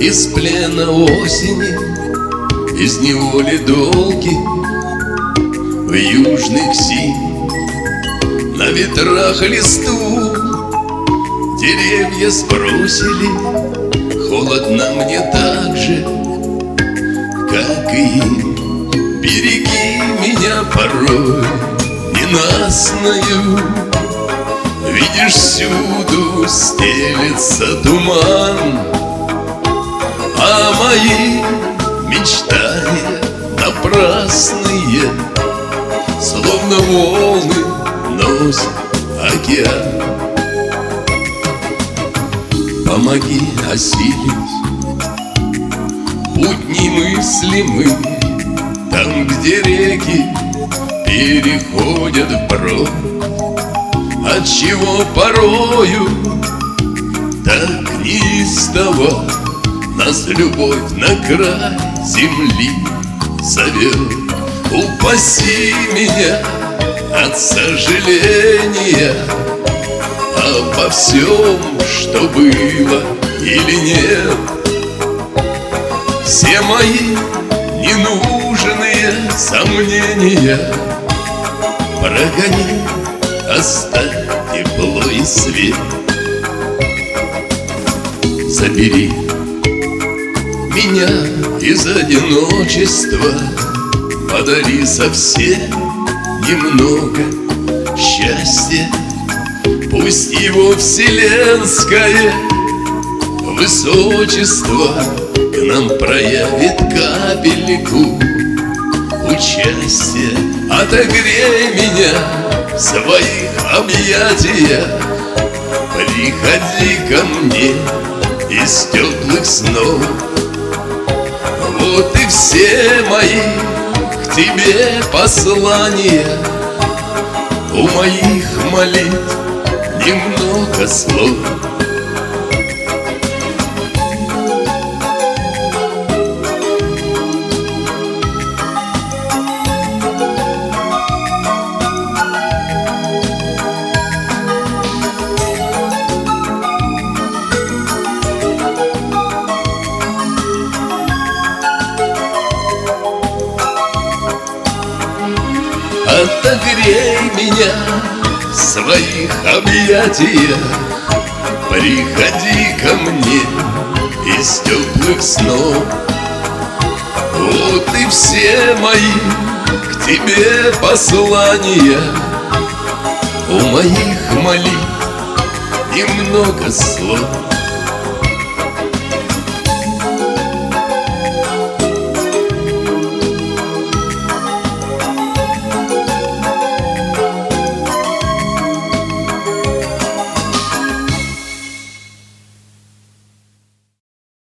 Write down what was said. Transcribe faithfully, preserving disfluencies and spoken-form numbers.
Из плена осени, из неволи долги, в южных зим на ветрах листу деревья сбросили. Холодно мне так же, как и им. Береги меня порой ненастную. Видишь, всюду стелется туман, а мои мечтания напрасные, словно волны носит океан. Помоги осилить путь немыслимый, там, где реки переходят вброд. Отчего порою так неистово нас любовь на край земли зовет? Упаси меня от сожаления обо всем, что было или нет. Все мои ненужные сомнения прогони, оставь тепло и свет. Забери меня из одиночества, подари совсем немного счастья. Пусть его вселенское высочество к нам проявит капельку участия. Отогрей меня в своих объятиях, приходи ко мне из теплых снов. Вот и все мои к тебе послания, у моих молитв немного слов. Отогрей меня в своих объятиях, приходи ко мне из теплых снов. Вот и все мои к тебе послания, у моих молитв немного слов.